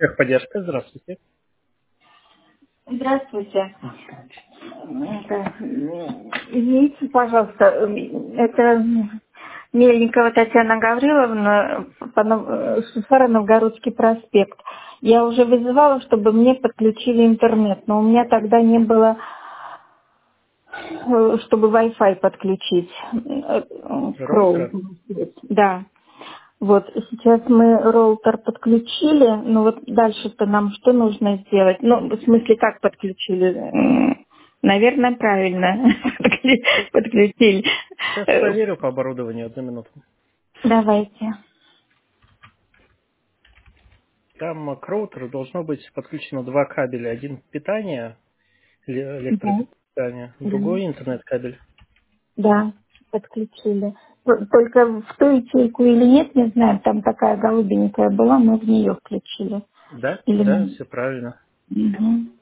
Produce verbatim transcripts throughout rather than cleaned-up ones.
Техподдержка, здравствуйте. Здравствуйте. Это, извините, пожалуйста, это Мельникова Татьяна Гавриловна, по Нов- Шуфара, Новгородский проспект. Я уже вызывала, чтобы мне подключили интернет, но у меня тогда не было, э, чтобы Wi-Fi подключить. э, к роу- Роутера? Да. Вот, сейчас мы роутер подключили, но вот дальше-то нам что нужно сделать? Ну, в смысле, как подключили? М, Наверное, правильно подклю- подключили. Сейчас Э, проверю по оборудованию, одну минуту. Давайте. Там к роутеру должно быть подключено два кабеля. Один питание, эле- Да, электропитание, да, другой интернет-кабель. да, подключили. Т- Только в ту ячейку или нет, не знаю, там такая голубенькая была, мы в нее включили. Да, Или да, мы... все правильно. Мгм.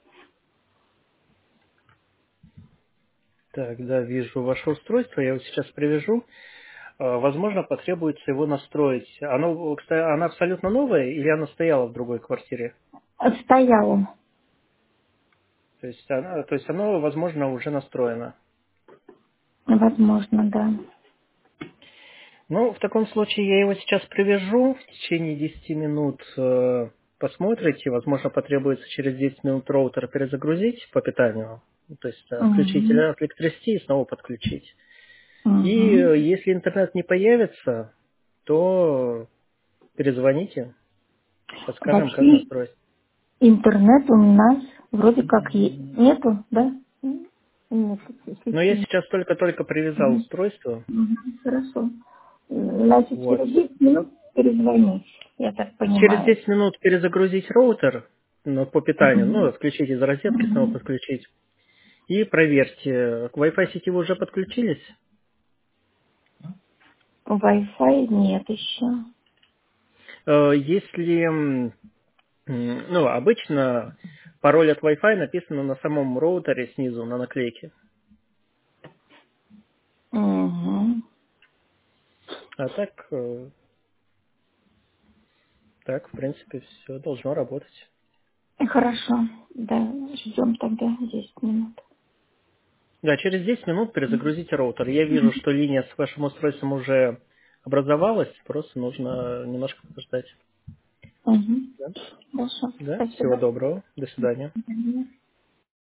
Так, да, вижу ваше устройство, я его сейчас привяжу. А, Возможно, потребуется его настроить. Оно, кстати, она абсолютно новая или она стояла в другой квартире? Стояла. То есть, она, то есть оно, возможно, уже настроено. Возможно, да. Ну, в таком случае я его сейчас привяжу. В течение десяти минут э, посмотрите. Возможно, потребуется через десять минут роутер перезагрузить по питанию. Ну, то есть э, включить Угу. эле- электросети и снова подключить. И Угу. э, если интернет не появится, то перезвоните, подскажем, как Вообще настроить. интернет у нас вроде как е- нету, да? Нет Но я сети. сейчас только-только привязал Мгм. устройство. Мгм. Хорошо. Значит, Вот. через десять минут перезвонить, я так Через понимаю. десять минут перезагрузить роутер, ну, по питанию, ну, Мгм. отключить из розетки, снова Мгм. подключить. И проверьте, к Wi-Fi сети вы уже подключились? Wi-Fi нет еще. Э, Если, м, м, ну, обычно пароль от Wi-Fi написано на самом роутере снизу, на наклейке. Угу. А так, э, так, в принципе, все должно работать. Хорошо. Да, ждем тогда десять минут. Да, через десять минут перезагрузите роутер. Я вижу, что линия с вашим устройством уже образовалась, просто нужно немножко подождать. Угу. Да, Хорошо. да? Всего Спасибо. доброго, до свидания. Мгм.